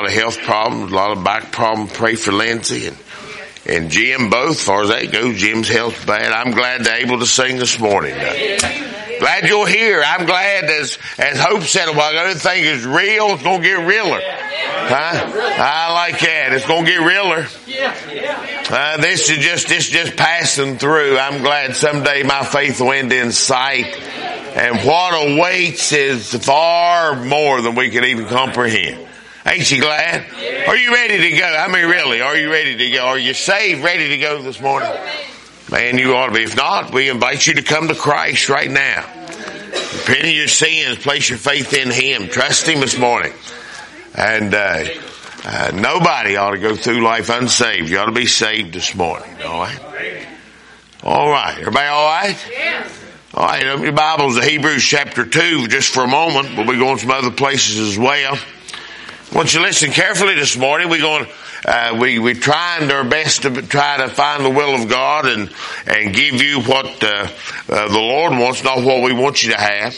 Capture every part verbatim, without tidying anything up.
of health problems, a lot of back problems. Pray for Lindsay and, and Jim both. As far as that goes, Jim's health's bad. I'm glad they're able to sing this morning. Glad you're here. I'm glad, as as Hope said a while ago, everything is real. It's going to get realer. Huh? I like that. It's going to get realer. Uh, this is just this just passing through. I'm glad someday my faith will end in sight. And what awaits is far more than we can even comprehend. Ain't you glad? Are you ready to go? I mean, really, are you ready to go? Are you saved, ready to go this morning? Man, you ought to be. If not, we invite you to come to Christ right now. Repent of your sins. Place your faith in Him. Trust Him this morning. And uh, uh, nobody ought to go through life unsaved. You ought to be saved this morning. All right? All right. Everybody all right? Yes. All right. Open your Bibles to Hebrews chapter two just for a moment. We'll be going some other places as well. I want you to listen carefully this morning. We're going, uh, we, we're trying our best to try to find the will of God and, and give you what, uh, uh, the Lord wants, not what we want you to have.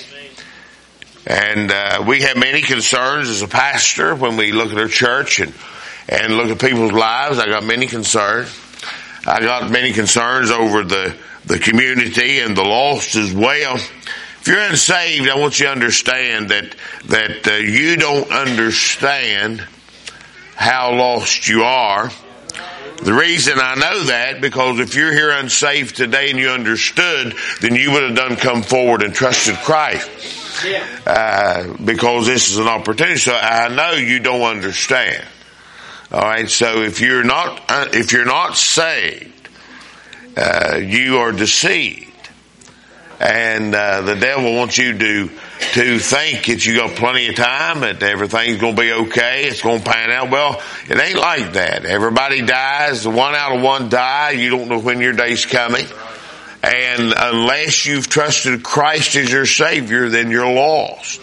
And, uh, we have many concerns as a pastor when we look at our church and, and look at people's lives. I got many concerns. I got many concerns over the, the community and the lost as well. If you're unsaved, I want you to understand that, that uh, you don't understand how lost you are. The reason I know that, because if you're here unsaved today and you understood, then you would have done come forward and trusted Christ. Uh, because this is an opportunity. So I know you don't understand. Alright, so if you're not, uh, if you're not saved, uh, you are deceived. And, uh, the devil wants you to, to think that you got plenty of time, that everything's gonna be okay, it's gonna pan out. Well, it ain't like that. Everybody dies, one out of one die, you don't know when your day's coming. And unless you've trusted Christ as your Savior, then you're lost.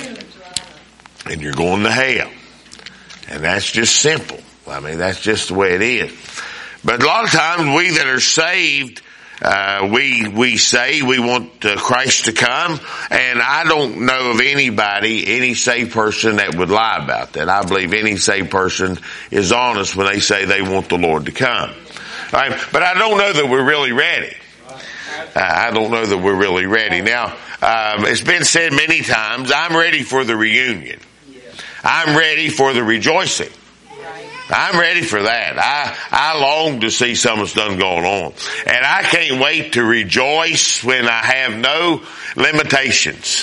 And you're going to hell. And that's just simple. I mean, that's just the way it is. But a lot of times we that are saved, Uh, we, we say we want uh, Christ to come, and I don't know of anybody, any saved person that would lie about that. I believe any saved person is honest when they say they want the Lord to come. All right? But I don't know that we're really ready. Uh, I don't know that we're really ready. Now, um, it's been said many times, I'm ready for the reunion. I'm ready for the rejoicing. I'm ready for that. I, I long to see something's done going on. And I can't wait to rejoice when I have no limitations.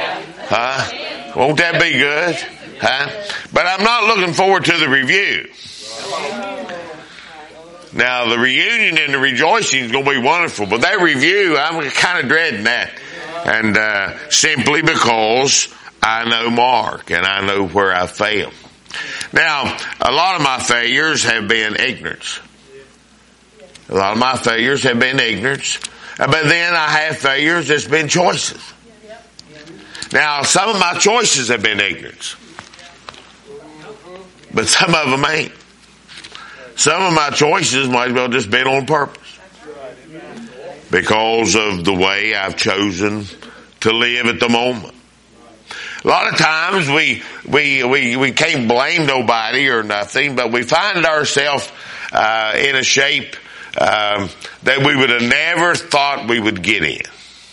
Huh? Won't that be good? Huh? But I'm not looking forward to the review. Now, the reunion and the rejoicing is going to be wonderful. But that review, I'm kind of dreading that. And, uh, simply because I know Mark and I know where I failed. Now, a lot of my failures have been ignorance. A lot of my failures have been ignorance. But then I have failures that's been choices. Now, some of my choices have been ignorance. But some of them ain't. Some of my choices might as well just been on purpose. Because of the way I've chosen to live at the moment. A lot of times we, we, we, we can't blame nobody or nothing, but we find ourselves, uh, in a shape, um, that we would have never thought we would get in.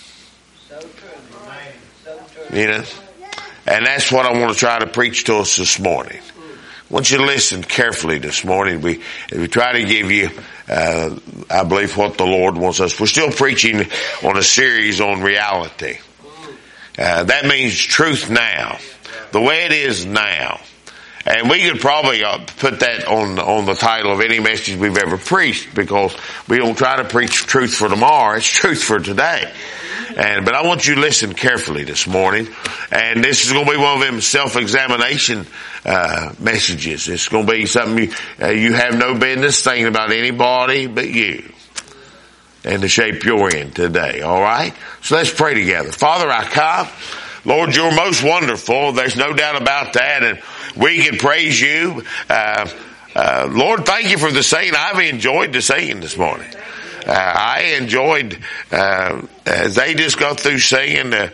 You know? And that's what I want to try to preach to us this morning. I want you to listen carefully this morning. We, we try to give you, uh, I believe what the Lord wants us. We're still preaching on a series on reality. Uh, that means truth now. The way it is now. And we could probably uh, put that on, on the title of any message we've ever preached, because we don't try to preach truth for tomorrow. It's truth for today. And, but I want you to listen carefully this morning. And this is going to be one of them self-examination, uh, messages. It's going to be something you, uh, you have no business thinking about anybody but you. And the shape you're in today. All right? So let's pray together. Father, I come. Lord, you're most wonderful. There's no doubt about that. And we can praise you. Uh, uh, Lord, thank you for the singing. I've enjoyed the singing this morning. Uh, I enjoyed, uh, as they just got through singing, uh,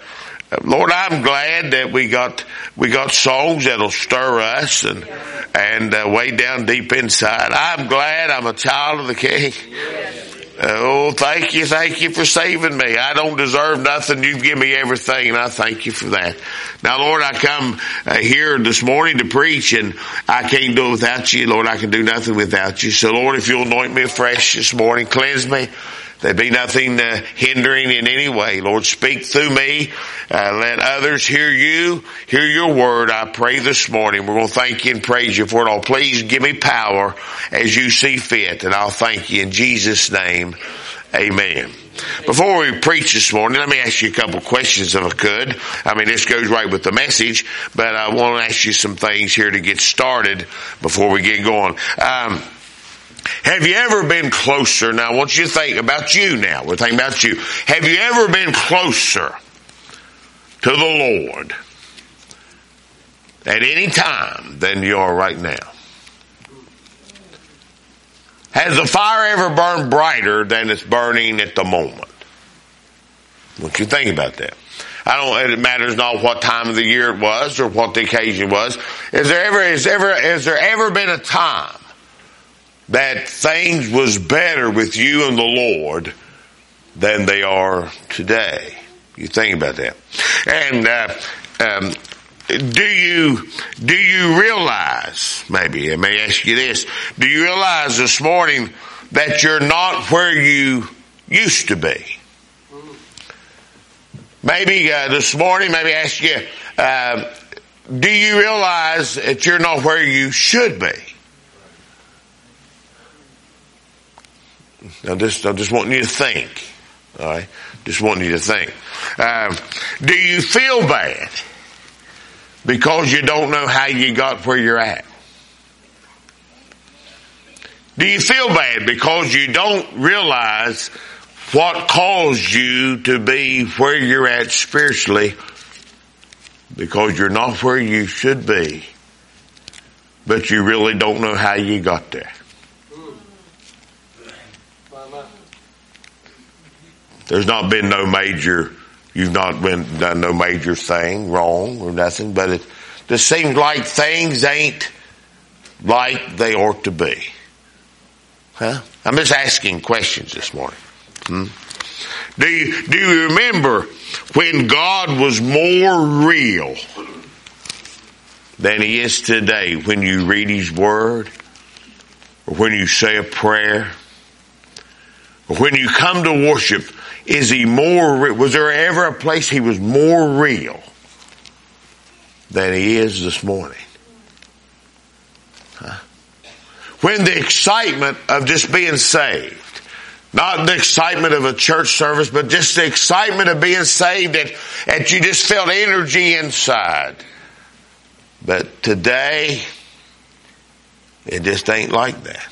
Lord, I'm glad that we got we got songs that'll stir us and and uh, way down deep inside. I'm glad I'm a child of the King. Oh, thank you, thank you for saving me. I don't deserve nothing. You've given me everything, and I thank you for that. Now, Lord, I come uh, here this morning to preach, and I can't do it without you. Lord, I can do nothing without you. So, Lord, if you'll anoint me afresh this morning, cleanse me. There be nothing uh, hindering in any way. Lord, speak through me. Uh, let others hear you, hear your word. I pray this morning. We're going to thank you and praise you for it all. Please give me power as you see fit, and I'll thank you in Jesus' name. Amen. Before we preach this morning, let me ask you a couple questions if I could. I mean, this goes right with the message, but I want to ask you some things here to get started before we get going. Um, Have you ever been closer? Now I want you to think about you now. We're thinking about you. Have you ever been closer to the Lord at any time than you are right now? Has the fire ever burned brighter than it's burning at the moment? I want you to think about that. I don't, it matters not what time of the year it was or what the occasion was. Is there ever, is ever, has there ever been a time that things was better with you and the Lord than they are today? You think about that. And uh, um, do you do you realize, maybe I may ask you this, do you realize this morning that you're not where you used to be? Maybe uh, this morning, maybe ask you, uh, do you realize that you're not where you should be? Now, just, I'm just wanting you to think. All right? Just wanting you to think. Uh, do you feel bad because you don't know how you got where you're at? Do you feel bad because you don't realize what caused you to be where you're at spiritually, because you're not where you should be, but you really don't know how you got there? There's not been no major, you've not been done no major thing wrong or nothing, but it just seems like things ain't like they ought to be. Huh? I'm just asking questions this morning. Hmm? Do you, do you remember when God was more real than He is today when you read His Word, or when you say a prayer, or when you come to worship? Is He more, was there ever a place He was more real than He is this morning? Huh? When the excitement of just being saved, not the excitement of a church service, but just the excitement of being saved, that, that you just felt energy inside. But today, it just ain't like that.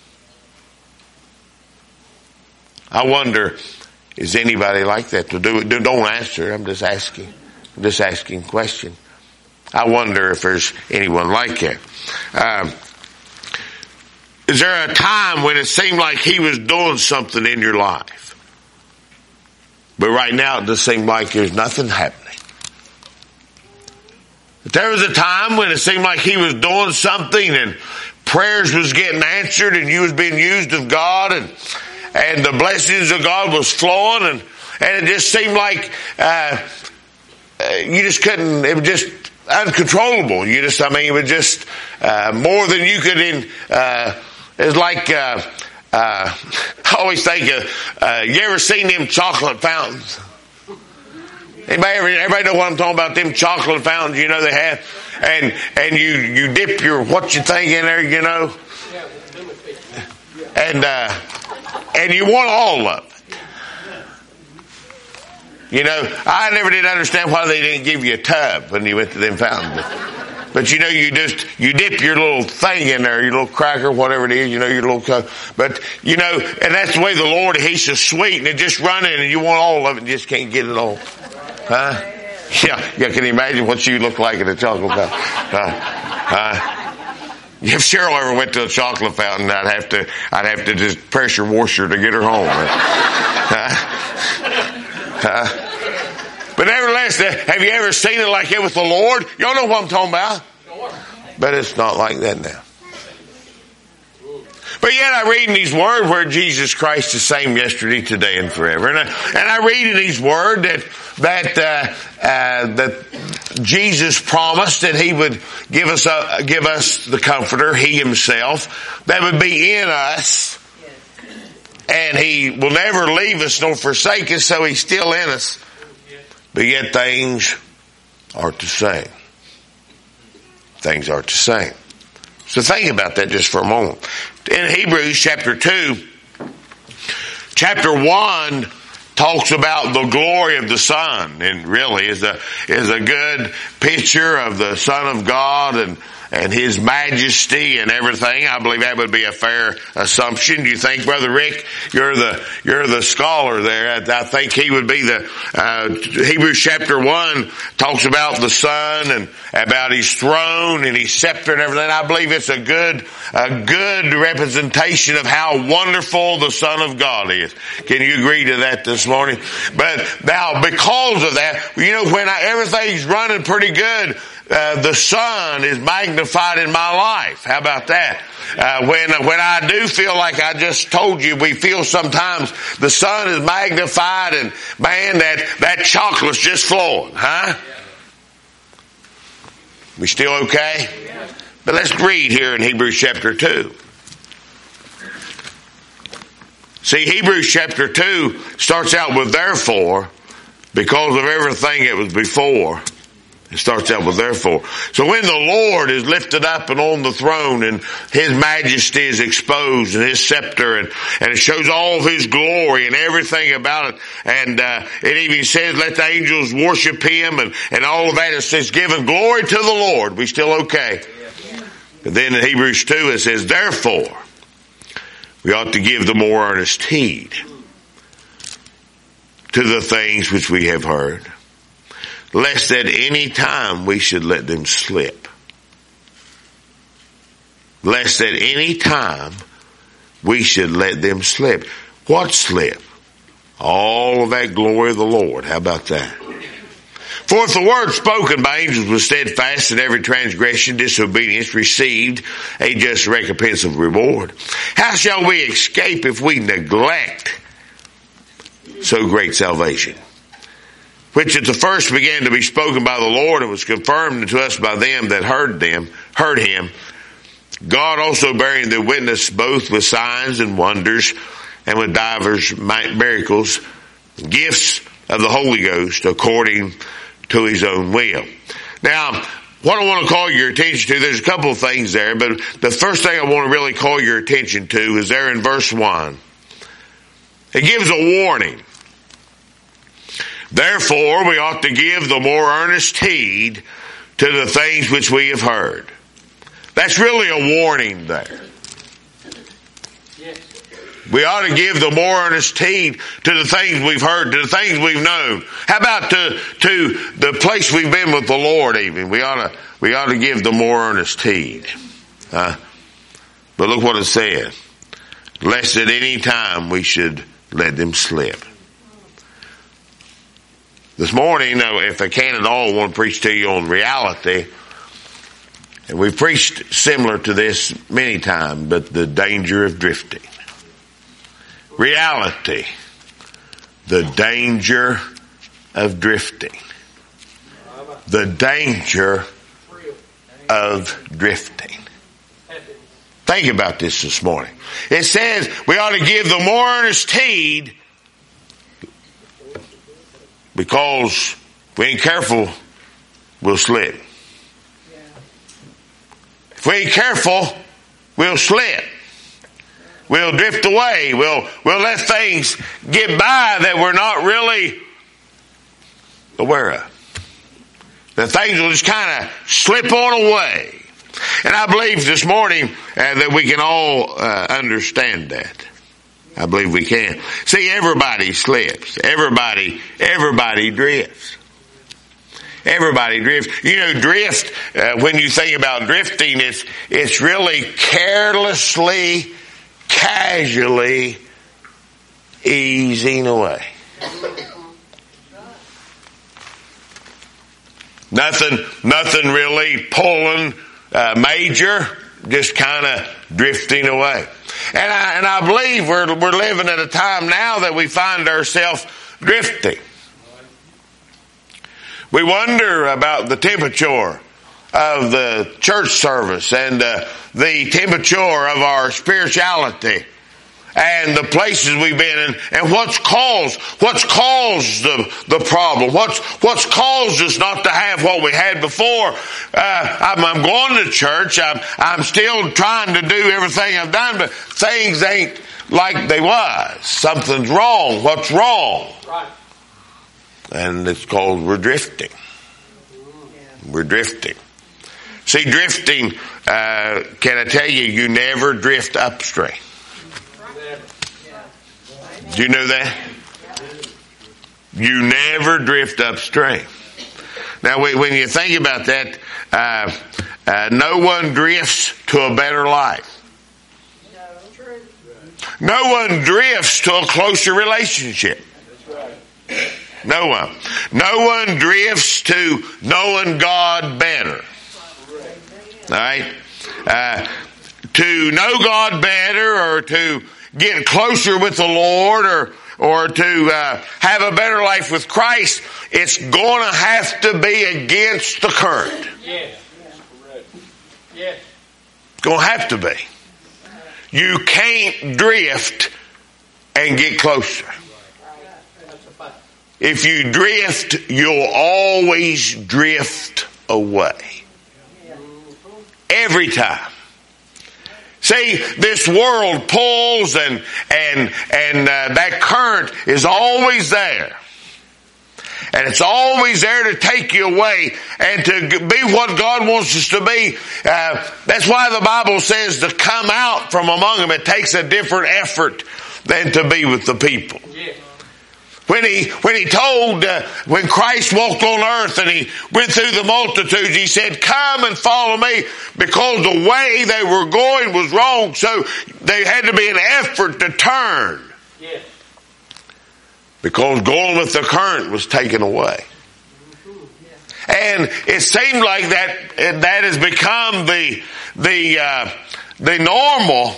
I wonder, is anybody like that? To do it? Don't answer. I'm just asking. I'm just asking a question. I wonder if there's anyone like that. Um, is there a time when it seemed like He was doing something in your life, but right now it just seems like there's nothing happening? If there was a time when it seemed like He was doing something and prayers was getting answered and you was being used of God, and and the blessings of God was flowing, and, and it just seemed like uh, you just couldn't, it was just uncontrollable. You just, I mean, it was just uh, more than you could in, uh, it's like, uh, uh, I always think of, uh, you ever seen them chocolate fountains? Anybody ever, everybody know what I'm talking about? Them chocolate fountains, you know, they have, and, and you, you dip your, what you think in there, you know, and, uh, and you want all of it. You know, I never did understand why they didn't give you a tub when you went to them fountains. But, but you know, you just, you dip your little thing in there, your little cracker, whatever it is, you know, your little cup. But, you know, and that's the way the Lord, He's so sweet, and it's just running, and you want all of it and just can't get it all. Huh? Yeah, yeah, can you imagine what you look like at a chocolate fountain? Huh? Huh? If Cheryl ever went to a chocolate fountain, I'd have to, I'd have to just pressure wash her to get her home. Huh? Huh? But nevertheless, have you ever seen it like it with the Lord? Y'all know what I'm talking about. But it's not like that now. But yet I read in these words where Jesus Christ is the same yesterday, today, and forever. And I, and I read in these words that that uh, uh, that Jesus promised that He would give us a, give us the Comforter, He Himself, that would be in us, and He will never leave us nor forsake us. So He's still in us. But yet things are the same. Things are the same. So think about that just for a moment. In Hebrews chapter two, chapter one talks about the glory of the Son, and really is a is a good picture of the Son of God and and His majesty and everything. I believe that would be a fair assumption. Do you think, Brother Rick, you're the you're the scholar there? I, I think he would be the uh, Hebrews chapter one talks about the Son and about His throne and His scepter and everything. I believe it's a good a good representation of how wonderful the Son of God is. Can you agree to that this morning? But now, because of that, you know, when I, everything's running pretty good, Uh, the Son is magnified in my life. How about that? Uh, when when I do feel like I just told you, we feel sometimes the Son is magnified, and man, that that chocolate's just flowing, huh? We still okay? But let's read here in Hebrews chapter two. See, Hebrews chapter two starts out with therefore, because of everything that was before. It starts out with therefore. So when the Lord is lifted up and on the throne, and His majesty is exposed, and His scepter, and, and it shows all of His glory and everything about it, and uh, it even says let the angels worship Him, and, and all of that. It says giving glory to the Lord. We still okay? But then in Hebrews two it says therefore we ought to give the more earnest heed to the things which we have heard, lest at any time we should let them slip. Lest at any time we should let them slip. What slip? All of that glory of the Lord. How about that? For if the word spoken by angels was steadfast, and every transgression, disobedience received a just recompense of reward, how shall we escape if we neglect so great salvation, which at the first began to be spoken by the Lord and was confirmed to us by them that heard them, heard Him, God also bearing the witness both with signs and wonders and with divers miracles, gifts of the Holy Ghost according to His own will. Now, what I want to call your attention to, there's a couple of things there, but the first thing I want to really call your attention to is there in verse one. It gives a warning. Therefore, we ought to give the more earnest heed to the things which we have heard. That's really a warning there. We ought to give the more earnest heed to the things we've heard, to the things we've known. How about to, to the place we've been with the Lord even? We ought to, we ought to give the more earnest heed. Uh, but look what it says. Lest at any time we should let them slip. This morning, if I can at all, I want to preach to you on reality. And we've preached similar to this many times, but the danger of drifting. Reality. The danger of drifting. The danger of drifting. Think about this this morning. It says we ought to give the more earnest heed, because if we ain't careful, we'll slip. If we ain't careful, we'll slip. We'll drift away. We'll, we'll let things get by that we're not really aware of. The things will just kind of slip on away. And I believe this morning uh, that we can all uh, understand that. I believe we can. See, everybody slips. Everybody, everybody drifts. Everybody drifts. You know, drift, uh, when you think about drifting, it's, it's really carelessly, casually easing away. Nothing, nothing really pulling uh, major, just kind of drifting away. And I, and I believe we're, we're living at a time now that we find ourselves drifting. We wonder about the temperature of the church service and uh, the temperature of our spirituality and the places we've been in, and what's caused what's caused the the problem. What's what's caused us not to have what we had before. Uh, I'm, I'm going to church. I'm I'm still trying to do everything I've done, but things ain't like they was. Something's wrong. What's wrong? Right. And it's called we're drifting. We're drifting. See, drifting, uh, can I tell you, you never drift upstream. Do you know that? You never drift upstream. Now, when you think about that, uh, uh, no one drifts to a better life. No one drifts to a closer relationship. No one. No one drifts to knowing God better. All right? Uh, to know God better, or to get closer with the Lord, or or to uh, have a better life with Christ, it's going to have to be against the current. Yes. Yes. It's going to have to be. You can't drift and get closer. If you drift, you'll always drift away. Every time. See, this world pulls, and and and uh, that current is always there. And it's always there to take you away and to be what God wants us to be. Uh, that's why the Bible says to come out from among them. It takes a different effort than to be with the people. Yeah. When he, when he told, uh, when Christ walked on earth and he went through the multitudes, he said, come and follow me, because the way they were going was wrong. So there had to be an effort to turn. Yeah. Because going with the current was taken away. And it seemed like that, that has become the, the, uh, the normal,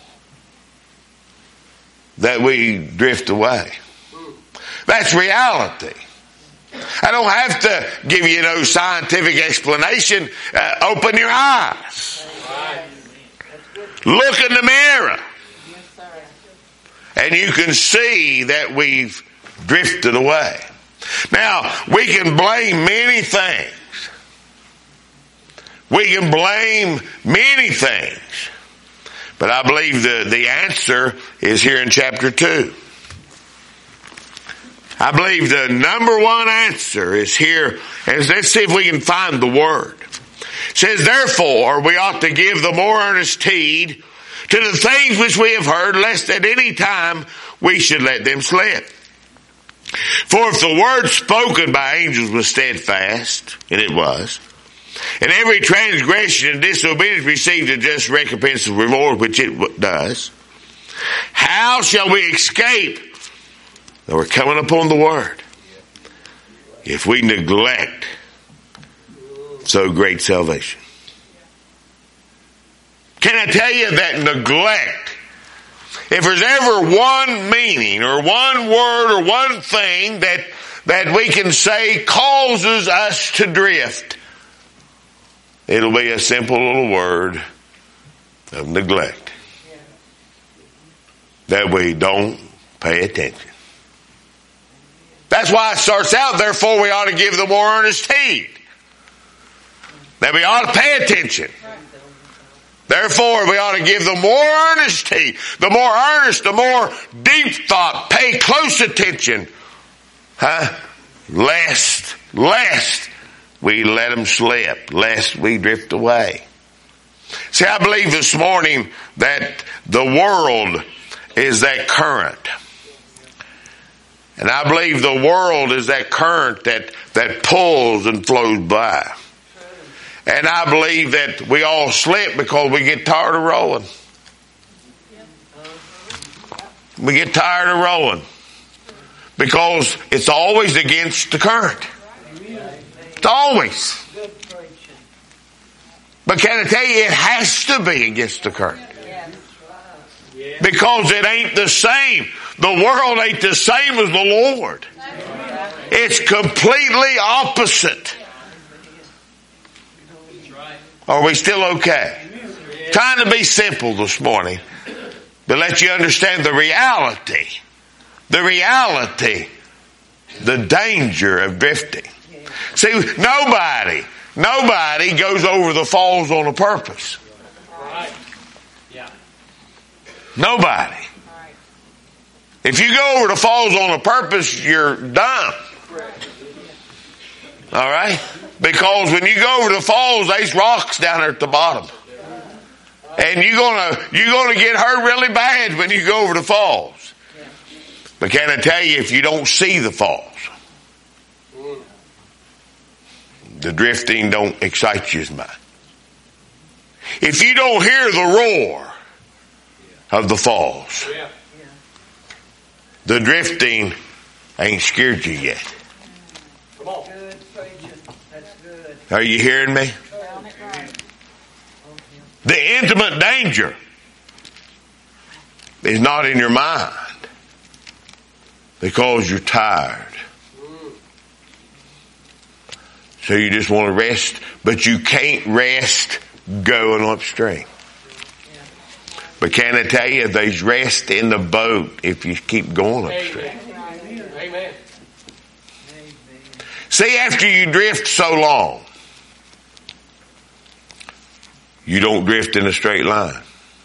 that we drift away. That's reality. I don't have to give you no scientific explanation. Uh, open your eyes. Look in the mirror. And you can see that we've drifted away. Now, we can blame many things. We can blame many things. But I believe the, the answer is here in chapter two. I believe the number one answer is here. And let's see if we can find the word. It says, therefore, we ought to give the more earnest heed to the things which we have heard, lest at any time we should let them slip. For if the word spoken by angels was steadfast, and it was, and every transgression and disobedience received a just recompense of reward, which it does, how shall we escape that we're coming upon the word if we neglect so great salvation? Can I tell you that neglect, if there's ever one meaning or one word or one thing that, that we can say causes us to drift, it'll be a simple little word of neglect. That we don't pay attention. That's why it starts out, therefore we ought to give the more earnest heed. That we ought to pay attention. Therefore we ought to give the more earnest heed. The more earnest, the more deep thought. Pay close attention. Huh? Lest, lest we let them slip. Lest we drift away. See, I believe this morning that the world is that current. And I believe the world is that current that, that pulls and flows by. And I believe that we all slip because we get tired of rowing. We get tired of rowing. Because it's always against the current. It's always. But can I tell you, it has to be against the current. Because it ain't the same. The world ain't the same as the Lord. It's completely opposite. Are we still okay? Trying to be simple this morning, to let you understand the reality. The reality. The danger of drifting. See, nobody, nobody goes over the falls on a purpose. Nobody. If you go over the falls on a purpose, you're done. All right? Because when you go over the falls, there's rocks down there at the bottom. And you're gonna, you're gonna get hurt really bad when you go over the falls. But can I tell you, if you don't see the falls, the drifting don't excite you as much. If you don't hear the roar of the falls, the drifting ain't scared you yet. Come on. Are you hearing me? The intimate danger is not in your mind because you're tired. So you just want to rest, but you can't rest going upstream. But can I tell you, there's rest in the boat if you keep going upstream. Amen. See, after you drift so long, you don't drift in a straight line.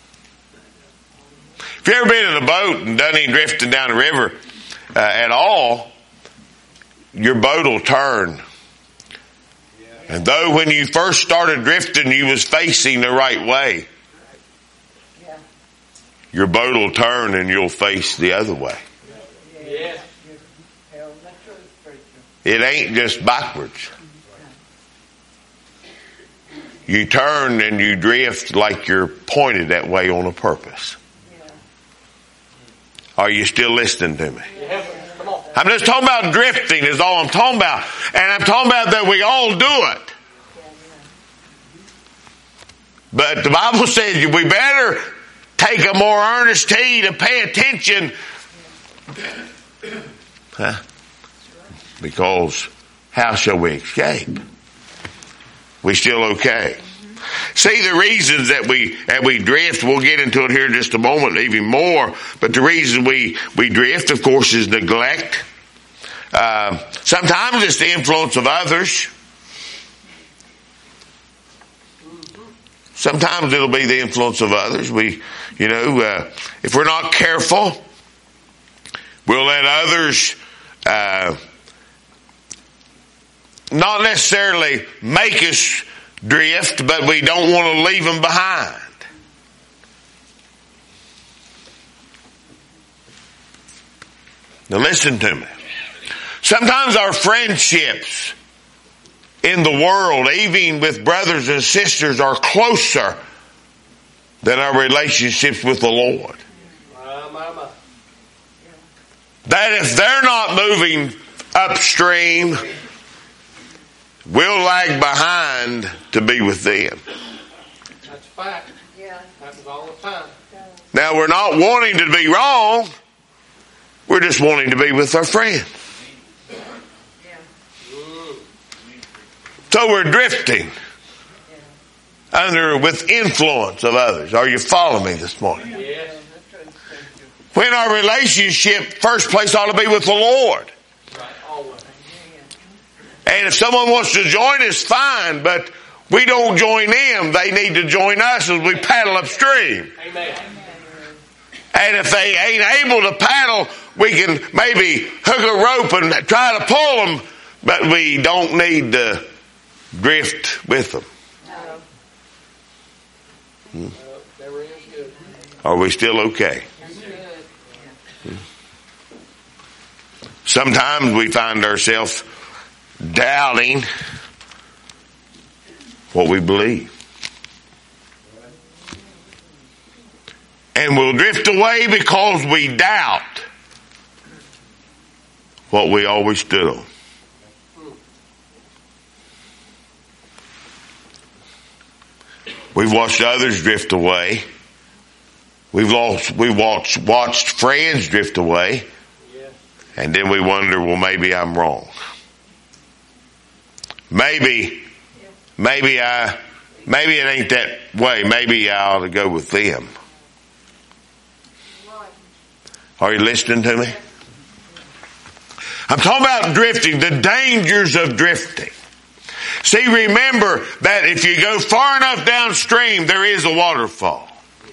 If you've ever been in a boat and done any drifting down the river uh, at all, your boat will turn. And though when you first started drifting, you was facing the right way, your boat will turn and you'll face the other way. Yeah. It ain't just backwards. You turn and you drift like you're pointed that way on a purpose. Are you still listening to me? I'm just talking about drifting is all I'm talking about. And I'm talking about that we all do it. But the Bible says we better take a more earnest heed to pay attention. Huh? Because how shall we escape? We still okay. See, the reasons that we that we drift, we'll get into it here in just a moment even more, but the reason we, we drift, of course, is neglect. Uh, sometimes it's the influence of others. Sometimes it'll be the influence of others. We, you know, uh, if we're not careful, we'll let others uh, not necessarily make us drift, but we don't want to leave them behind. Now listen to me. Sometimes our friendships in the world, even with brothers and sisters, are closer than our relationships with the Lord. That if they're not moving upstream, we'll lag behind to be with them. That's a fact. Yeah. Happens all the time. Now we're not wanting to be wrong. We're just wanting to be with our friends. So we're drifting under with influence of others. Are you following me this morning? Yes. When our relationship, first place, ought to be with the Lord. Right. Always. And if someone wants to join us, fine, but we don't join them. They need to join us as we paddle upstream. Amen. And if they ain't able to paddle, we can maybe hook a rope and try to pull them, but we don't need to drift with them. Hmm. Never is good. Are we still okay? Hmm. Sometimes we find ourselves doubting what we believe. And we'll drift away because we doubt what we always stood on. We've watched others drift away. We've lost, we watched, watched friends drift away. And then we wonder, well, maybe I'm wrong. Maybe, maybe I, maybe it ain't that way. Maybe I ought to go with them. Are you listening to me? I'm talking about drifting, the dangers of drifting. See, remember that if you go far enough downstream, there is a waterfall.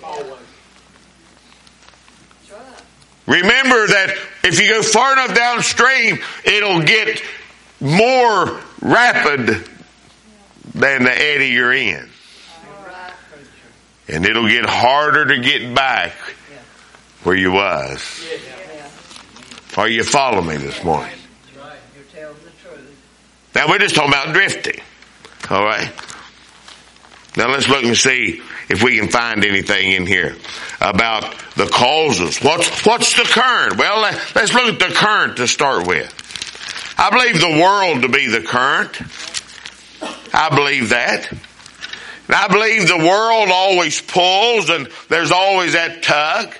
Remember that if you go far enough downstream, it'll get more rapid than the eddy you're in. And it'll get harder to get back where you was. Are you following me this morning? Now we're just talking about drifting. All right. Now let's look and see if we can find anything in here about the causes. What's, what's the current? Well, let's look at the current to start with. I believe the world to be the current. I believe that. And I believe the world always pulls and there's always that tug.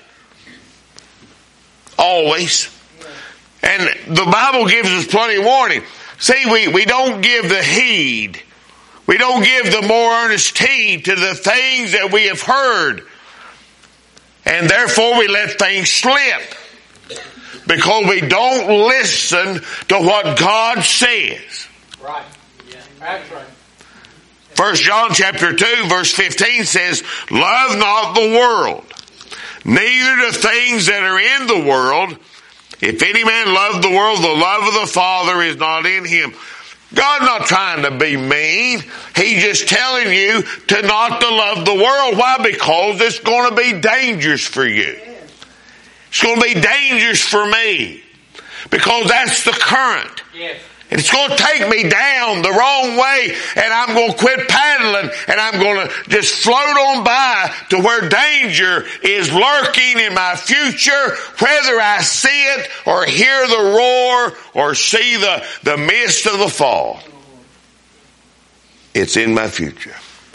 Always. And the Bible gives us plenty of warning. See, we, we don't give the heed. We don't give the more earnest heed to the things that we have heard. And therefore we let things slip. Because we don't listen to what God says. Right. Yeah. That's right. First John chapter two verse fifteen says, love not the world, neither the things that are in the world. If any man love the world, the love of the Father is not in him. God's not trying to be mean. He's just telling you to not to love the world. Why? Because it's going to be dangerous for you. It's going to be dangerous for me. Because that's the current. Yes. And it's going to take me down the wrong way, and I'm going to quit paddling, and I'm going to just float on by to where danger is lurking in my future, whether I see it or hear the roar or see the, the mist of the fall. It's in my future.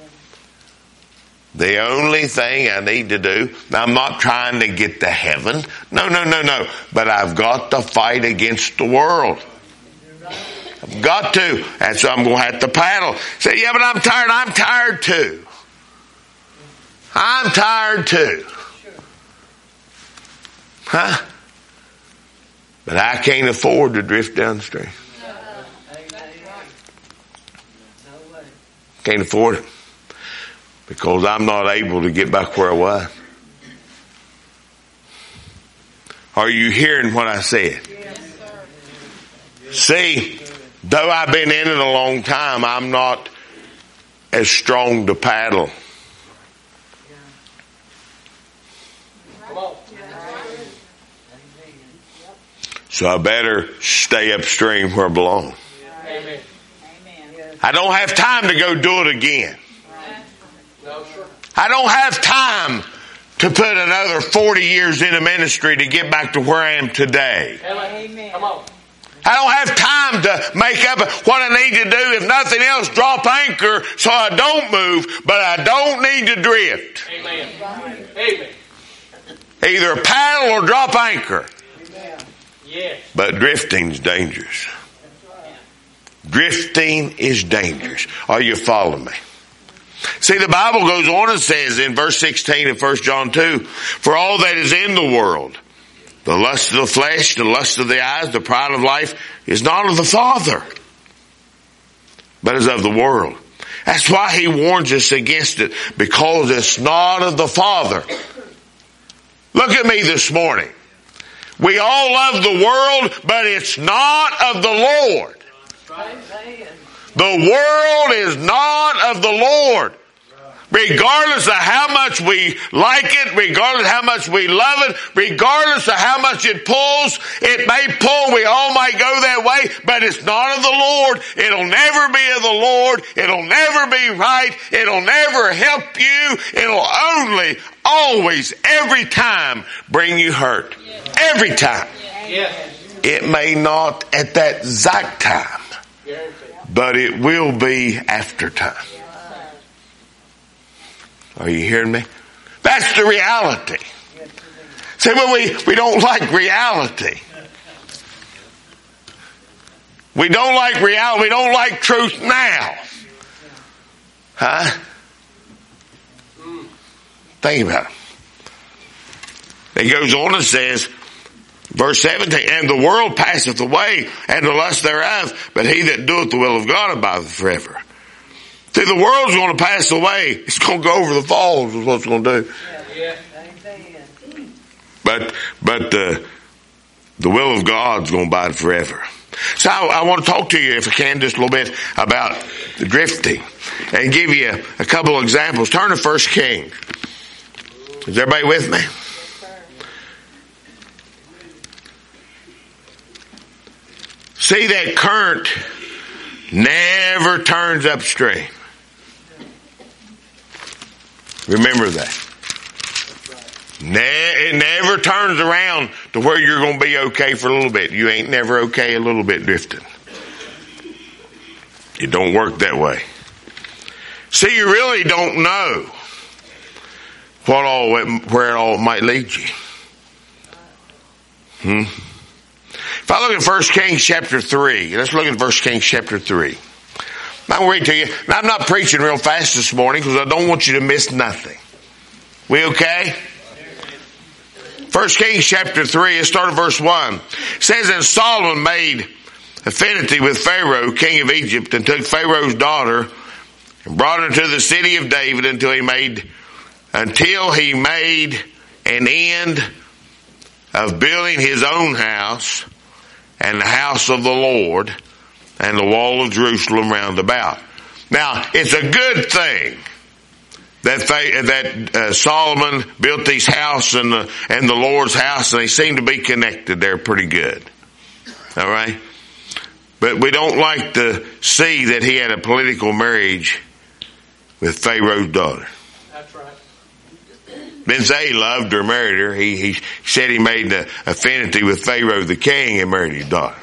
The only thing I need to do, I'm not trying to get to heaven. No, no, no, no. But I've got to fight against the world. I've got to. And so I'm going to have to paddle. Say, yeah, but I'm tired. I'm tired too. I'm tired too. Huh? But I can't afford to drift downstream. Can't afford it. Because I'm not able to get back where I was. Are you hearing what I said? See, though I've been in it a long time, I'm not as strong to paddle. So I better stay upstream where I belong. I don't have time to go do it again. I don't have time to put another forty years into ministry to get back to where I am today. Come on. I don't have time to make up what I need to do. If nothing else, drop anchor so I don't move, but I don't need to drift. Amen. Amen. Either paddle or drop anchor. Amen. Yes. But drifting's dangerous. Drifting is dangerous. Are you following me? See, the Bible goes on and says in verse sixteen of First John two, for all that is in the world, the lust of the flesh, the lust of the eyes, the pride of life, is not of the Father, but is of the world. That's why he warns us against it, because it's not of the Father. Look at me this morning. We all love the world, but it's not of the Lord. The world is not of the Lord. Regardless of how much we like it, regardless of how much we love it, regardless of how much it pulls, it may pull, we all might go that way, but it's not of the Lord. It'll never be of the Lord. It'll never be right. It'll never help you. It'll only, always, every time bring you hurt. Every time. It may not at that exact time, but it will be after time. Are you hearing me? That's the reality. See, when we, we don't like reality. We don't like reality. We don't like truth now. Huh? Think about it. It goes on and says, verse seventeen, and the world passeth away, and the lust thereof, but he that doeth the will of God abideth forever. See, the world's going to pass away. It's going to go over the falls is what it's going to do. Yeah. But, but, uh, the will of God's going to abide forever. So I, I want to talk to you, if I can, just a little bit about drifting and give you a couple of examples. Turn to First Kings. Is everybody with me? See, that current never turns upstream. Remember that. Ne- it never turns around to where you're going to be okay for a little bit. You ain't never okay a little bit drifting. It don't work that way. See, you really don't know what all, where it all might lead you. Hmm? If I look at First Kings chapter three, let's look at First Kings chapter three. I'm going to read to you. Now, I'm not preaching real fast this morning because I don't want you to miss nothing. We okay? First Kings chapter three, let's start at verse one. It says, and Solomon made affinity with Pharaoh, king of Egypt, and took Pharaoh's daughter and brought her to the city of David until he made, until he made an end of building his own house and the house of the Lord and the wall of Jerusalem round about. Now, it's a good thing that they, that uh, Solomon built this house and the, and the Lord's house, and they seem to be connected there pretty good. All right? But we don't like to see that he had a political marriage with Pharaoh's daughter. That's right. Didn't say he loved her, married her. He, he said he made an affinity with Pharaoh the king and married his daughter.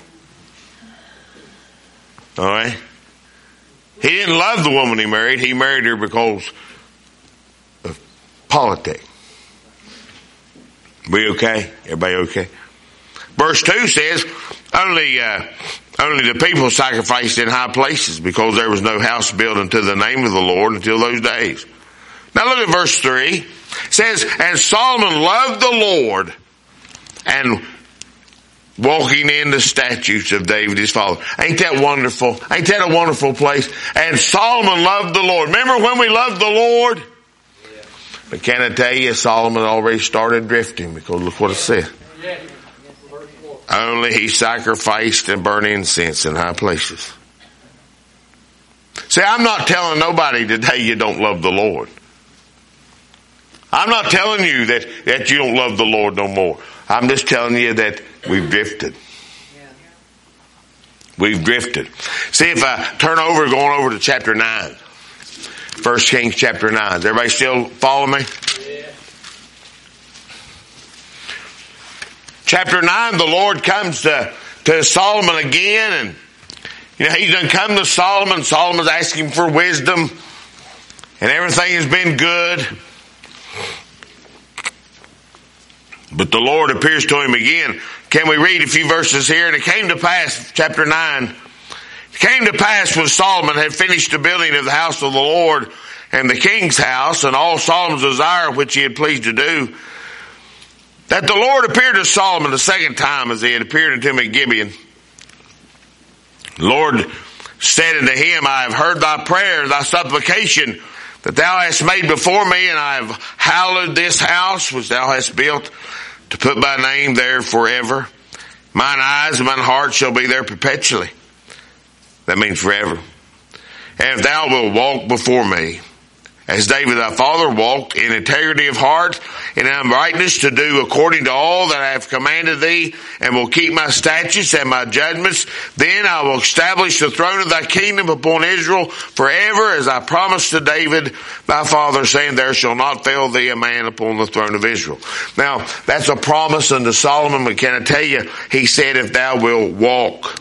All right? He didn't love the woman he married. He married her because of politics. We okay? Everybody okay? Verse two says, only, uh, only the people sacrificed in high places because there was no house built unto the name of the Lord until those days. Now look at verse three. It says, and Solomon loved the Lord and walking in the statutes of David his father. Ain't that wonderful? Ain't that a wonderful place? And Solomon loved the Lord. Remember when we loved the Lord? Yeah. But can I tell you, Solomon already started drifting because look what it said. Yeah. Only he sacrificed and burned incense in high places. See, I'm not telling nobody today you don't love the Lord. I'm not telling you that, that you don't love the Lord no more. I'm just telling you that we've drifted. We've drifted. See, if I turn over, going over to chapter nine. First Kings chapter nine. Does everybody still follow me? Yeah. Chapter nine, the Lord comes to, to Solomon again, and you know, he's done come to Solomon. Solomon's asking for wisdom, and everything has been good. But the Lord appears to him again. Can we read a few verses here? And it came to pass, chapter nine, it came to pass when Solomon had finished the building of the house of the Lord and the king's house and all Solomon's desire which he had pleased to do, that the Lord appeared to Solomon the second time as he had appeared unto him at Gibeon. The Lord said unto him, I have heard thy prayer, thy supplication that thou hast made before me, and I have hallowed this house which thou hast built to put my name there forever. Mine eyes and mine heart shall be there perpetually. That means forever. And if thou wilt walk before me, as David thy father walked in integrity of heart and in uprightness to do according to all that I have commanded thee, and will keep my statutes and my judgments, then I will establish the throne of thy kingdom upon Israel forever, as I promised to David thy father, saying, there shall not fail thee a man upon the throne of Israel. Now, that's a promise unto Solomon, but can I tell you, he said, if thou wilt walk,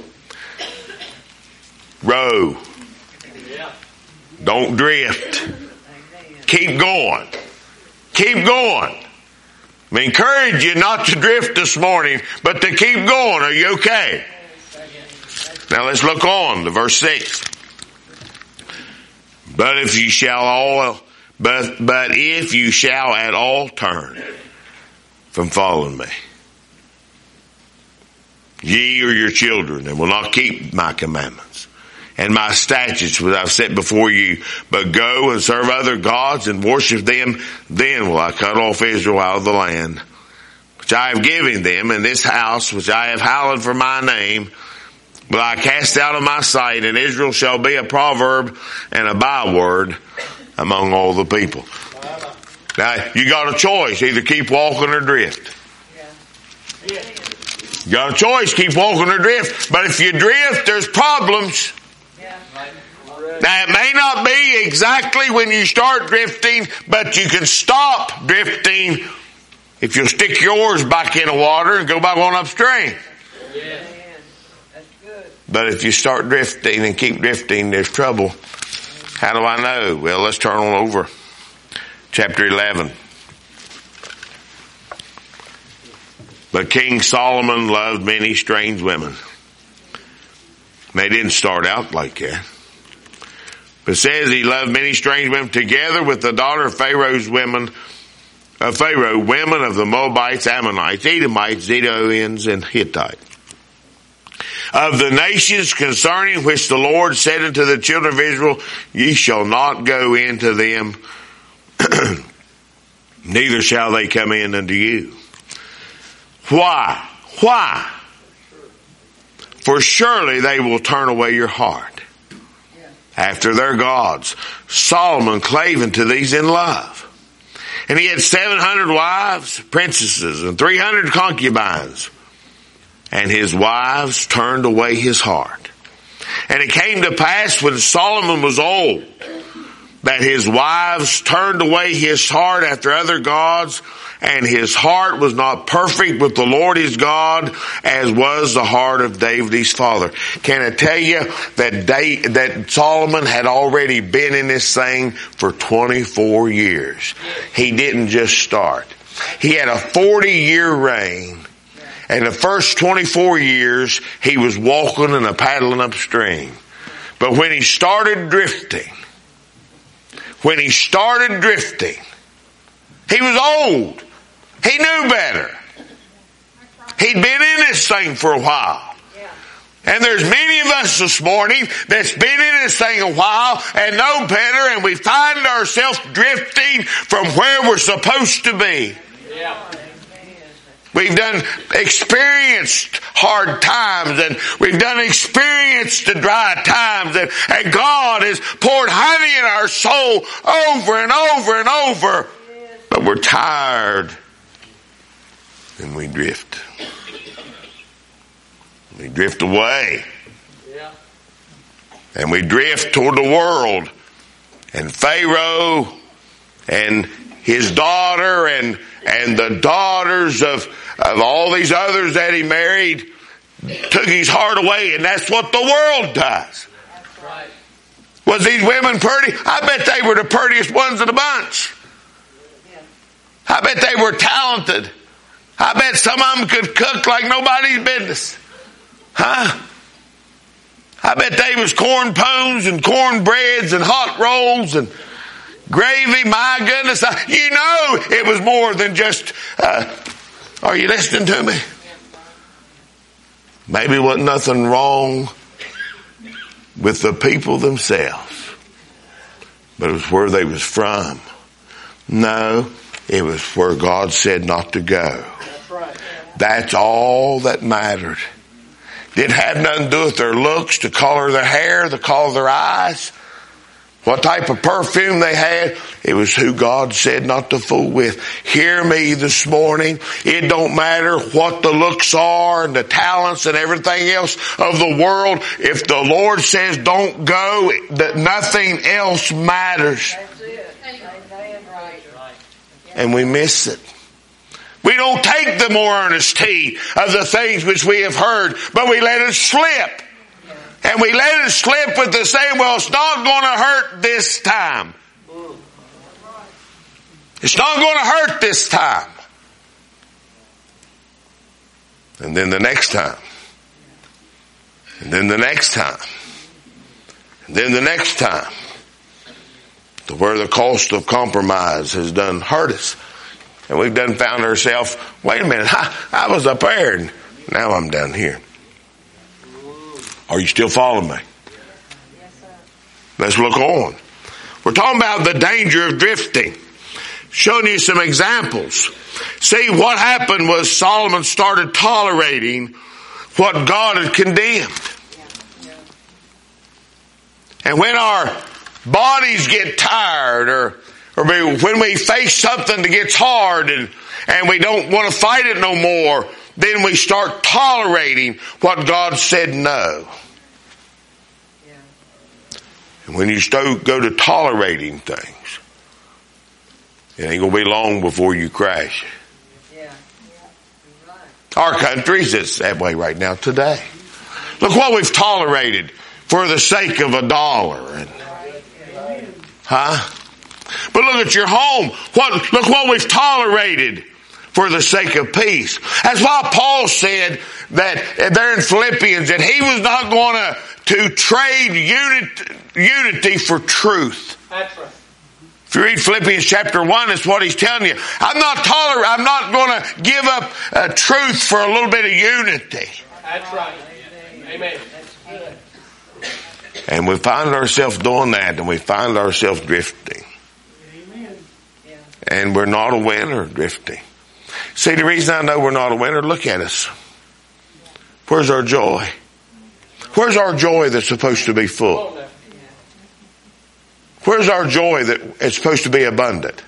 row, don't drift. keep going. Keep going. I encourage you not to drift this morning, but to keep going. Are you okay? Now let's look on to verse six. But if you shall all, but, but if you shall at all turn from following me, ye or your children, and will not keep my commandments and my statutes which I've set before you, but go and serve other gods and worship them, then will I cut off Israel out of the land which I have given them, and this house which I have hallowed for my name will I cast out of my sight, and Israel shall be a proverb and a byword among all the people. Now, you got a choice. Either keep walking or drift. You got a choice. Keep walking or drift. But if you drift, there's problems. Now, it may not be exactly when you start drifting, but you can stop drifting if you'll stick your oars back in the water and go back on upstream. Yes. But if you start drifting and keep drifting, there's trouble. How do I know? Well, let's turn on over. Chapter eleven. But King Solomon loved many strange women. They didn't start out like that. But it says he loved many strange women together with the daughter of Pharaoh's women, of Pharaoh, women of the Moabites, Ammonites, Edomites, Zidonians, and Hittites. Of the nations concerning which the Lord said unto the children of Israel, ye shall not go into them, neither shall they come in unto you. Why? Why? For surely they will turn away your heart after their gods. Solomon clave unto these in love. And he had seven hundred wives, princesses, and three hundred concubines. And his wives turned away his heart. And it came to pass when Solomon was old, that his wives turned away his heart after other gods, and his heart was not perfect with the Lord his God, as was the heart of David his father. Can I tell you that David, that Solomon had already been in this thing for twenty-four years. He didn't just start. He had a forty year reign. And the first twenty-four years, he was walking and a paddling upstream. But when he started drifting, when he started drifting, he was old. He knew better. He'd been in this thing for a while. And there's many of us this morning that's been in this thing a while and know better, and we find ourselves drifting from where we're supposed to be. Yeah. We've done experienced hard times, and we've done experienced the dry times, and, and God has poured honey in our soul over and over and over. But we're tired and we drift. We drift away. Yeah. And we drift toward the world. And Pharaoh and his daughter and and the daughters of, of all these others that he married took his heart away, and that's what the world does. That's right. Was these women pretty? I bet they were the prettiest ones of the bunch. I bet they were talented. I bet some of them could cook like nobody's business. Huh? I bet they was corn pones and cornbreads and hot rolls and gravy. My goodness. You know it was more than just, uh, are you listening to me? Maybe wasn't nothing wrong with the people themselves, but it was where they was from. No, it was where God said not to go. That's right. That's all that mattered. Didn't have nothing to do with their looks, the color of their hair, the color of their eyes, what type of perfume they had. It was who God said not to fool with. Hear me this morning. It don't matter what the looks are and the talents and everything else of the world. If the Lord says don't go, that nothing else matters. That's it. Amen. Right. And we miss it. We don't take the more earnest heed of the things which we have heard, but we let it slip. And we let it slip with the saying, well, it's not going to hurt this time. It's not going to hurt this time. And then the next time. And then the next time. And then the next time. To where the cost of compromise has done hurt us. And we've done found ourselves, wait a minute, I, I was up there and now I'm down here. Are you still following me? Yes, sir. Let's look on. We're talking about the danger of drifting. Showing you some examples. See, what happened was Solomon started tolerating what God had condemned. And when our bodies get tired, or or when we face something that gets hard and, and we don't want to fight it no more, then we start tolerating what God said no. And when you start, go to tolerating things, it ain't going to be long before you crash. Yeah. Yeah. Right. Our country's it's that way right now today. Look what we've tolerated for the sake of a dollar. And, huh? But look at your home. What, look what we've tolerated for the sake of peace. That's why Paul said that there in Philippians that he was not going to, to trade unit, unity for truth. That's right. If you read Philippians chapter one, it's what he's telling you. I'm not toler- I'm not going to give up uh, truth for a little bit of unity. That's right. Amen. That's good. And we find ourselves doing that, and we find ourselves drifting. Amen. Yeah. And we're not a winner drifting. See, the reason I know we're not a winner, look at us. Where's our joy? Where's our joy that's supposed to be full? Where's our joy that is supposed to be abundant?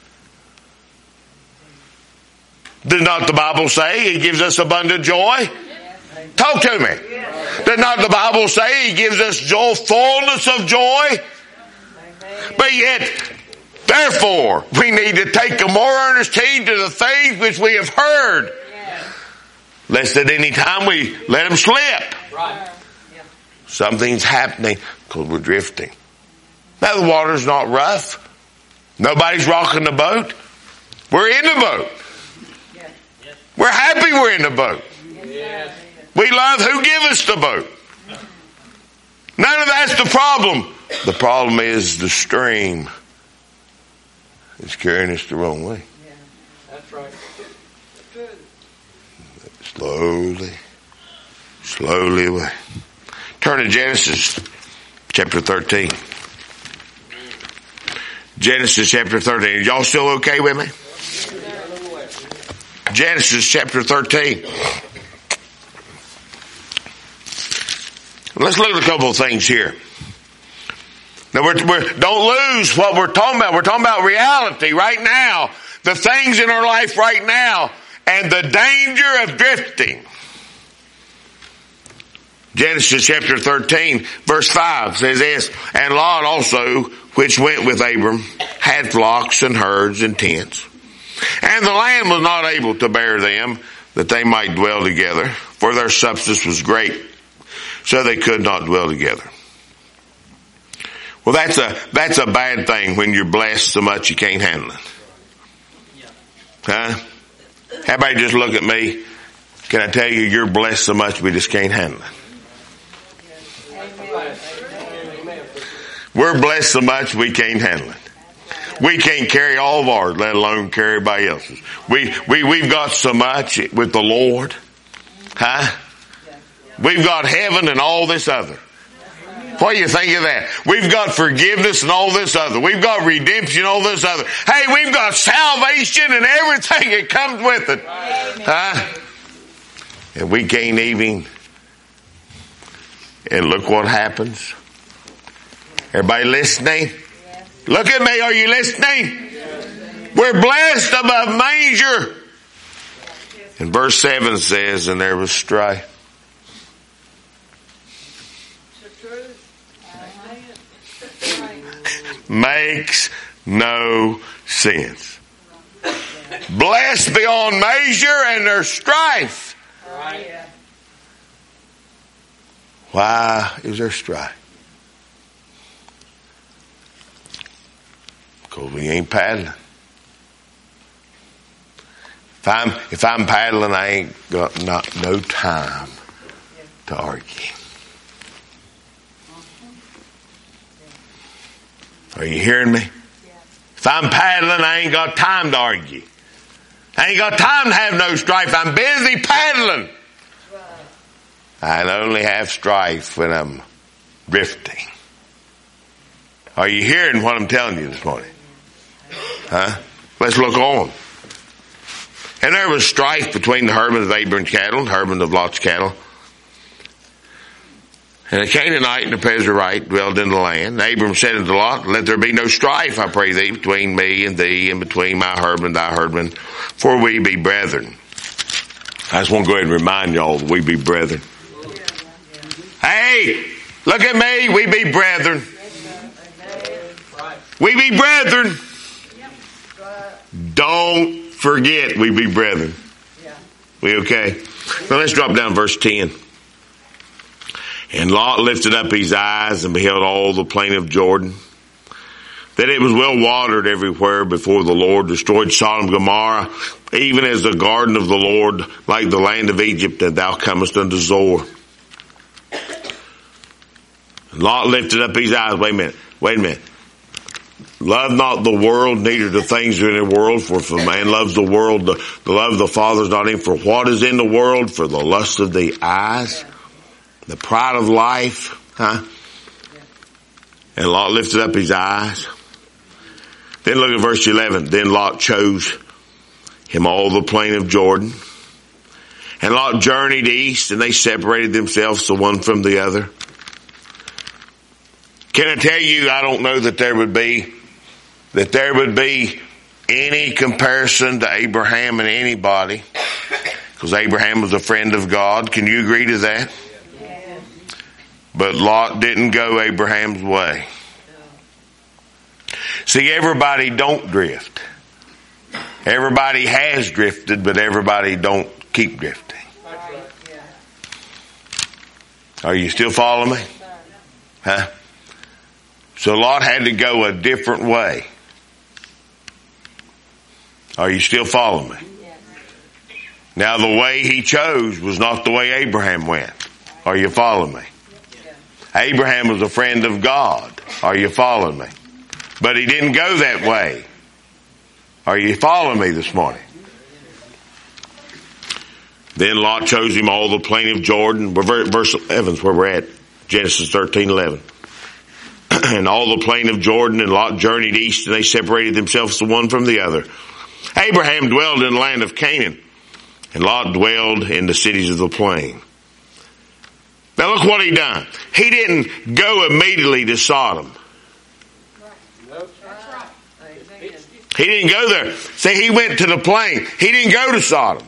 Did not the Bible say He gives us abundant joy? Talk to me. Did not the Bible say He gives us joy, fullness of joy? But yet, therefore, we need to take a more earnest heed to the things which we have heard, lest at any time we let them slip. Right. Something's happening because we're drifting. Now the water's not rough. Nobody's rocking the boat. We're in the boat. We're happy we're in the boat. Yes. We love who give us the boat. None of that's the problem. The problem is the stream is carrying us the wrong way. That's right. Slowly, slowly away. Turn to Genesis chapter thirteen. Genesis chapter thirteen. Y'all still okay with me? Genesis chapter thirteen. Let's look at a couple of things here. Now, we're, we're, don't lose what we're talking about. We're talking about reality right now. The things in our life right now. And the danger of drifting. Genesis chapter thirteen, verse five says this, and Lot also, which went with Abram, had flocks and herds and tents. And the land was not able to bear them, that they might dwell together, for their substance was great, so they could not dwell together. Well, that's a, that's a bad thing when you're blessed so much you can't handle it. Huh? Everybody just look at me. Can I tell you, you're blessed so much we just can't handle it. We're blessed so much we can't handle it. We can't carry all of ours, let alone carry everybody else's. We, we, we've got so much with the Lord. Huh? We've got heaven and all this other. What do you think of that? We've got forgiveness and all this other. We've got redemption and all this other. Hey, we've got salvation and everything that comes with it. Huh? And we can't even. And look what happens. Everybody listening? Look at me. Are you listening? We're blessed above measure. And verse seven says, and there was strife. Makes no sense. Blessed beyond measure and there's strife. Why is there strife? Because we ain't paddling. If I'm, if I'm paddling, I ain't got not, no time to argue. Are you hearing me? If I'm paddling, I ain't got time to argue. I ain't got time to have no strife. I'm busy paddling. I only have strife when I'm drifting. Are you hearing what I'm telling you this morning? Huh? Let's look on. And there was strife between the herdmen of Abram's cattle and the herdmen of Lot's cattle. And a Canaanite and a Perizzite dwelled in the land. And Abram said unto Lot, let there be no strife, I pray thee, between me and thee, and between my herdmen and thy herdmen, for we be brethren. I just want to go ahead and remind y'all that we be brethren. Hey, look at me, we be brethren. We be brethren. Don't forget we be brethren. We okay? Now let's drop down verse ten. And Lot lifted up his eyes and beheld all the plain of Jordan, that it was well watered everywhere before the Lord, destroyed Sodom and Gomorrah, even as the garden of the Lord, like the land of Egypt, that thou comest unto Zoar. And Lot lifted up his eyes. Wait a minute. Wait a minute. Love not the world, neither the things that are in the world. For if a man loves the world, the, the love of the Father is not in. For what is in the world? For the lust of the eyes, the pride of life. Huh? And Lot lifted up his eyes. Then look at verse eleven. Then Lot chose him all the plain of Jordan. And Lot journeyed east, and they separated themselves the one from the other. Can I tell you, I don't know that there would be, that there would be any comparison to Abraham and anybody. Because Abraham was a friend of God. Can you agree to that? Yes. But Lot didn't go Abraham's way. See, everybody don't drift. Everybody has drifted, but everybody don't keep drifting. Are you still following me? Huh? So Lot had to go a different way. Are you still following me? Now the way he chose was not the way Abraham went. Are you following me? Abraham was a friend of God. Are you following me? But he didn't go that way. Are you following me this morning? Then Lot chose him all the plain of Jordan. Verse eleven is where we're at. Genesis thirteen eleven. And all the plain of Jordan, and Lot journeyed east, and they separated themselves the one from the other. Abraham dwelled in the land of Canaan, and Lot dwelled in the cities of the plain. Now look what he done. He didn't go immediately to Sodom. He didn't go there. See, he went to the plain. He didn't go to Sodom.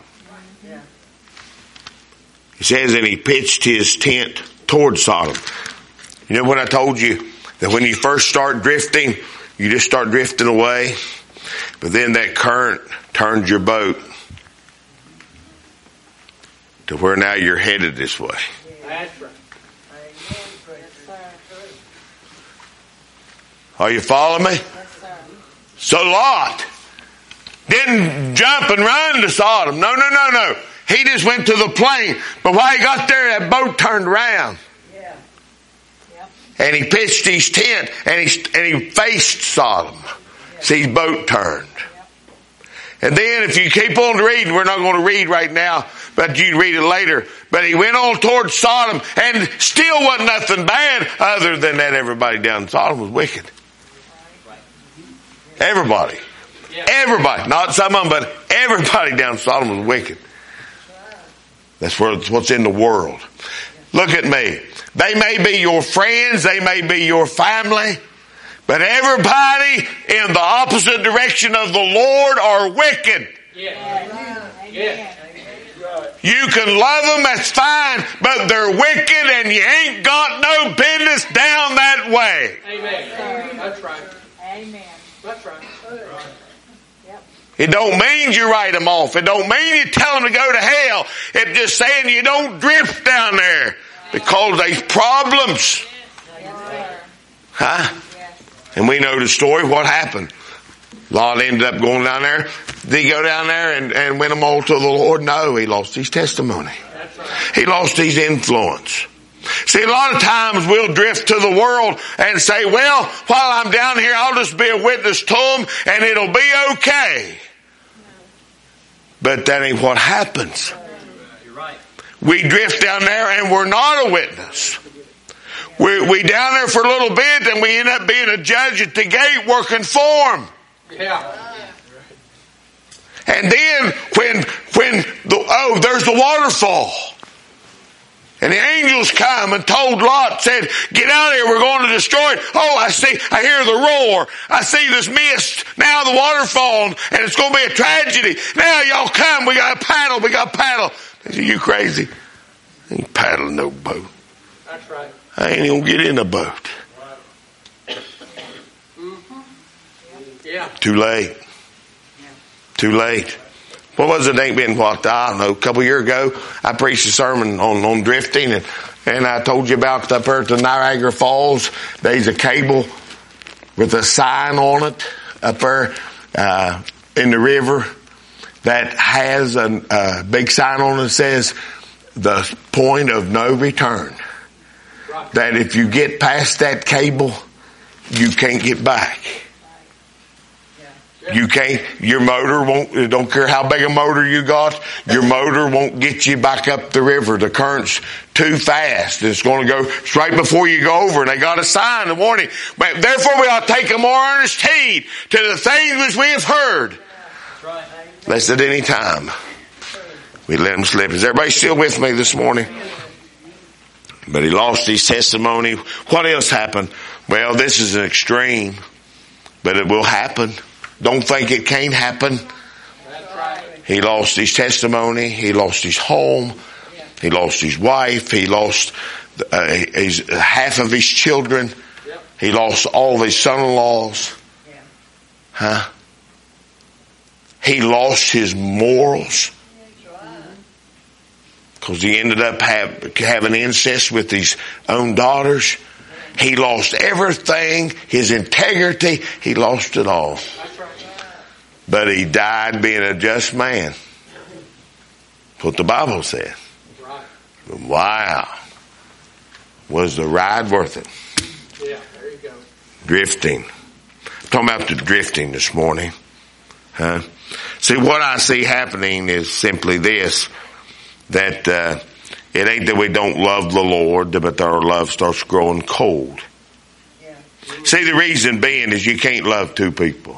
He says, and he pitched his tent toward Sodom. You know what I told you? That when you first start drifting, you just start drifting away. But then that current turns your boat to where now you're headed this way. That's right. Are you following me? So Lot didn't jump and run to Sodom. No, no, no, no. He just went to the plain. But while he got there, that boat turned around. Yeah. Yep. And he pitched his tent and he, and he faced Sodom. Yep. See, his boat turned. Yep. And then if you keep on reading, we're not going to read right now, but you can read it later. But he went on towards Sodom and still wasn't nothing bad other than that everybody down in Sodom was wicked. Everybody. Everybody. Not some of them, but everybody down in Sodom was wicked. That's what's in the world. Look at me. They may be your friends. They may be your family. But everybody in the opposite direction of the Lord are wicked. Yeah. Yeah. You can love them, that's fine, but they're wicked and you ain't got no business down that way. Amen. That's right. Amen. That's right. It don't mean you write them off. It don't mean you tell them to go to hell. It's just saying you don't drift down there because there's problems. Huh? And we know the story. What happened? Lot ended up going down there. Did he go down there and, and win them all to the Lord? No, he lost his testimony. That's right. He lost his influence. See, a lot of times we'll drift to the world and say, well, while I'm down here, I'll just be a witness to them and it'll be okay. But that ain't what happens. You're right. We drift down there and we're not a witness. We we down there for a little bit and we end up being a judge at the gate working for them. Yeah. And then when when the oh there's the waterfall. And the angels come and told Lot, said, get out of here, we're going to destroy it. Oh, I see, I hear the roar. I see this mist. Now the waterfall, and it's going to be a tragedy. Now y'all come, we got to paddle, we got to paddle. They said, you crazy? I ain't paddling no boat. That's right. I ain't even get in a boat. Mm-hmm. Yeah. Too late. Too late. What was it? Ain't been what, I don't know, a couple of years ago, I preached a sermon on, on drifting, and, and I told you about up there at the Niagara Falls. There's a cable with a sign on it up there uh, in the river that has a, a big sign on it that says the point of no return. Right. That if you get past that cable, you can't get back. You can't, your motor won't, don't care how big a motor you got, your motor won't get you back up the river. The current's too fast. It's going to go straight before you go over. And they got a sign, a warning. But therefore we ought to take a more earnest heed to the things which we have heard. Right. Lest at any time we let them slip. Is everybody still with me this morning? But he lost his testimony. What else happened? Well, this is an extreme, but it will happen. Don't think it can't happen. That's right. He lost his testimony. He lost his home. He lost his wife. He lost uh, his, half of his children. Yep. He lost all of his son-in-laws. Huh? He lost his morals. Because he ended up have, having incest with his own daughters. He lost everything. His integrity. He lost it all. That's right. But he died being a just man. That's what the Bible said. Right. Wow. Was the ride worth it? Yeah, there you go. Drifting. I'm talking about the drifting this morning. Huh? See, what I see happening is simply this. That uh, it ain't that we don't love the Lord, but our love starts growing cold. Yeah. See, the reason being is you can't love two people.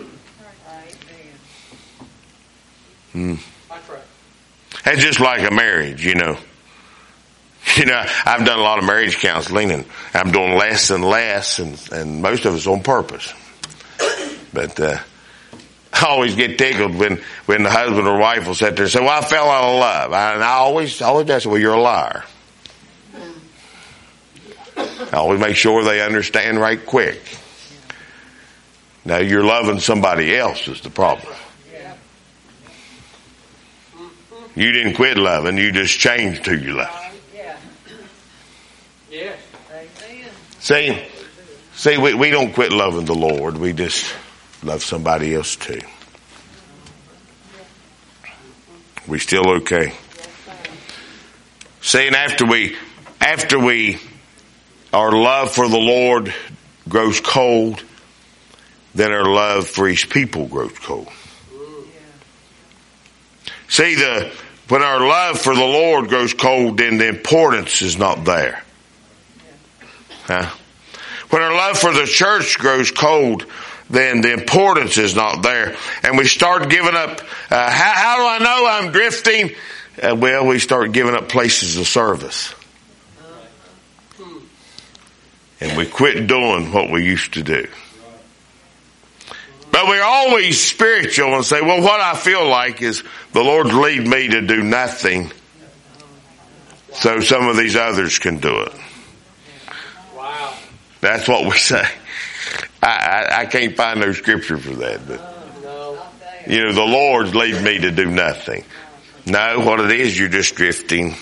Hmm. That's right. It's just like a marriage, you know. You know, I've done a lot of marriage counseling, and I'm doing less and less, and, and most of it's on purpose. But uh, I always get tickled when, when the husband or wife will sit there and say, well, I fell out of love. I, and I always, always ask, well, you're a liar. I always make sure they understand right quick. Now, you're loving somebody else is the problem. You didn't quit loving, you just changed who you love. Yes. See, see, we, we don't quit loving the Lord. We just love somebody else too. We still okay. See, and after we, after we, our love for the Lord grows cold, then our love for His people grows cold. See, the when our love for the Lord grows cold, then the importance is not there. Huh? When our love for the church grows cold, then the importance is not there. And we start giving up, uh, how, how do I know I'm drifting? Uh, well, we start giving up places of service. And we quit doing what we used to do. But we're always spiritual and say, well, what I feel like is the Lord's lead me to do nothing so some of these others can do it. Wow. That's what we say. I, I, I can't find no scripture for that. But, No. you know, the Lord's lead me to do nothing. No, what it is, you're just drifting.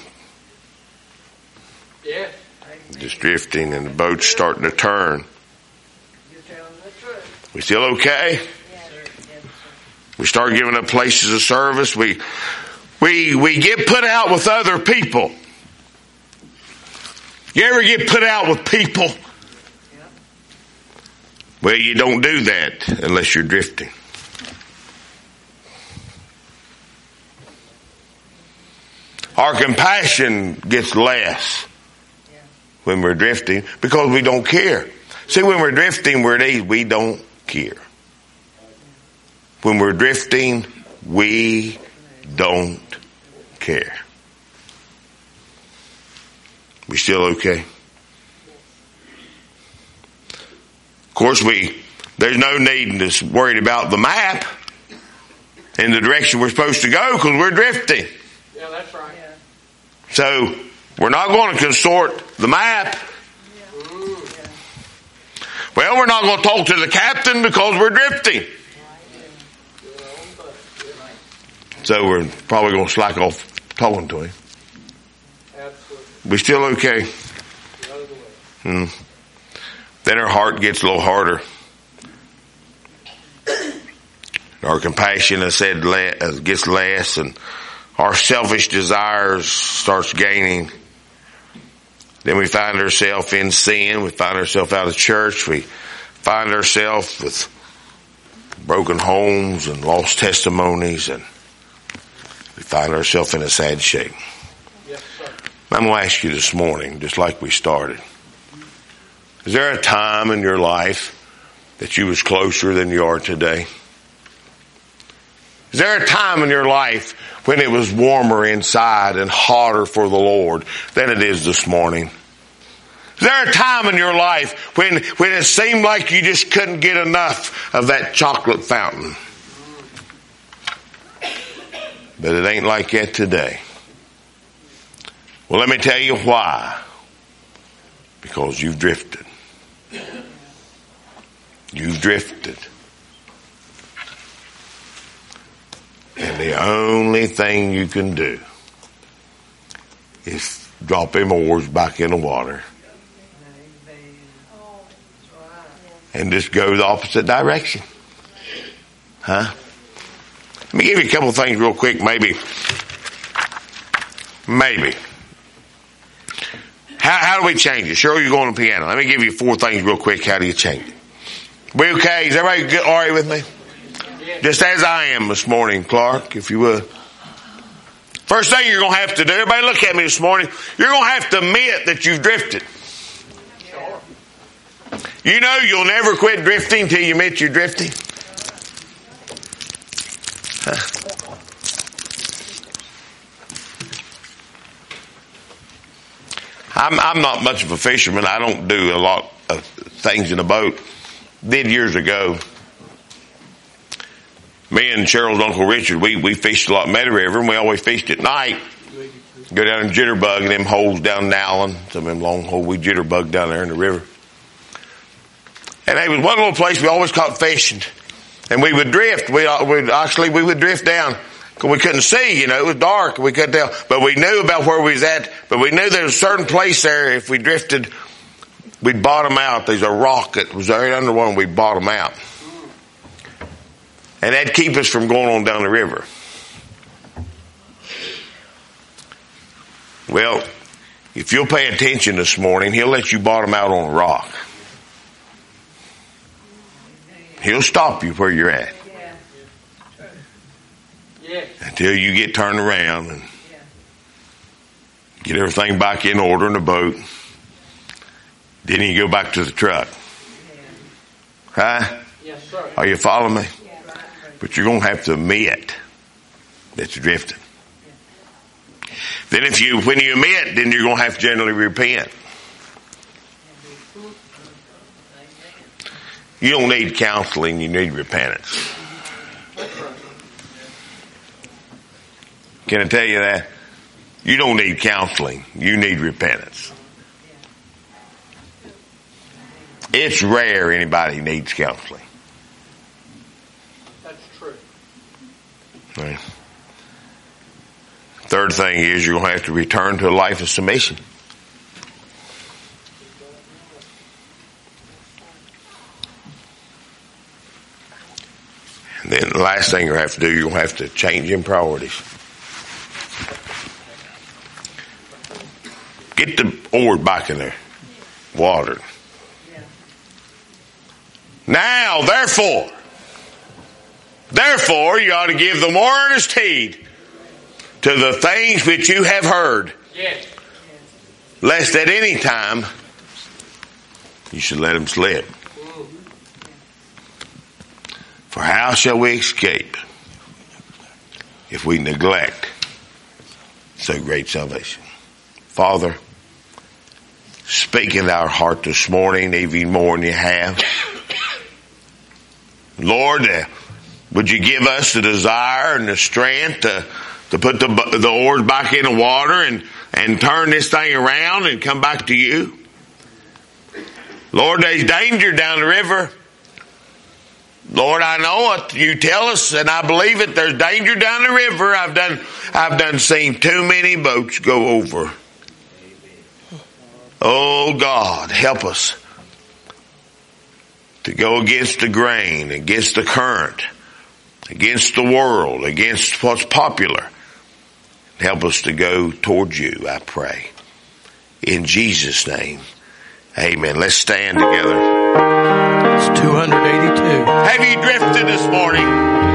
Yes. Just drifting and the boat's starting to turn. We still okay? We start giving up places of service. We, we, we get put out with other people. You ever get put out with people? Well, you don't do that unless you're drifting. Our compassion gets less when we're drifting because we don't care. See, when we're drifting, we're at ease. We don't care. When we're drifting, we don't care. We still okay? Of course, we, there's no need to worry about the map in the direction we're supposed to go because we're drifting. Yeah, that's right. So, we're not going to consort the map. Well, we're not going to talk to the captain because we're drifting. So we're probably going to slack off talking to him. We still okay? Hmm. Then our heart gets a little harder. Our compassion, as I said, gets less, and our selfish desires starts gaining. Then we find ourselves in sin. We find ourselves out of church. We find ourselves with broken homes and lost testimonies, and we find ourselves in a sad shape. Yes, sir. I'm going to ask you this morning, just like we started. Is there a time in your life that you was closer than you are today? Is there a time in your life when it was warmer inside and hotter for the Lord than it is this morning? Is there a time in your life when, when it seemed like you just couldn't get enough of that chocolate fountain? But it ain't like that today. Well, let me tell you why. Because you've drifted. You've drifted. And the only thing you can do is drop them oars back in the water and just go the opposite direction. Huh? Let me give you a couple of things real quick, maybe. Maybe. How, how do we change it? Cheryl, you're going to the piano. Let me give you four things real quick. How do you change it? We okay? Is everybody good, all right with me? Just as I am this morning, Clark, if you would. First thing you're going to have to do, everybody look at me this morning, you're going to have to admit that you've drifted. You know you'll never quit drifting till you admit you're drifting. Huh. I'm, I'm not much of a fisherman. I don't do a lot of things in a boat. Did years ago. Me and Cheryl's Uncle Richard, we, we fished a lot in Meadow River, and we always fished at night. Go down and jitterbug in them holes down in Allen, some of them long holes, we jitterbug down there in the river. And there was one little place we always caught fishing. And we would drift. We would actually, we would drift down. Because we couldn't see, you know, it was dark. We couldn't tell. But we knew about where we was at. But we knew there was a certain place there, if we drifted, we'd bottom out. There's a rock that was right under one, we'd bottom out. And that'd keep us from going on down the river. Well, if you'll pay attention this morning, he'll let you bottom out on a rock. He'll stop you where you're at. Yes. Until you get turned around and get everything back in order in the boat. Then you go back to the truck. Huh? Yes, sir. Are you following me? But you're going to have to admit that you're drifting. Then if you, when you admit, then you're going to have to generally repent. You don't need counseling, you need repentance. Can I tell you that? You don't need counseling, you need repentance. It's rare anybody needs counseling. That's true. Right. Third thing is you're going to have to return to a life of submission. And then the last last thing you have to do, you'll have to change in priorities. Get the oar back in there. Water. Now, therefore, therefore, you ought to give the more earnest heed to the things which you have heard. Yes. Lest at any time you should let them slip. For how shall we escape if we neglect so great salvation? Father, speak in our heart this morning even more than you have. Lord, uh, would you give us the desire and the strength to, to put the, the oars back in the water and, and turn this thing around and come back to you? Lord, there's danger down the river. Lord, I know it. You tell us, and I believe it. There's danger down the river. I've done, I've done seen too many boats go over. Oh God, help us to go against the grain, against the current, against the world, against what's popular. Help us to go towards you, I pray. In Jesus' name, amen. Let's stand together. It's two hundred eighty-two. Have you drifted this morning?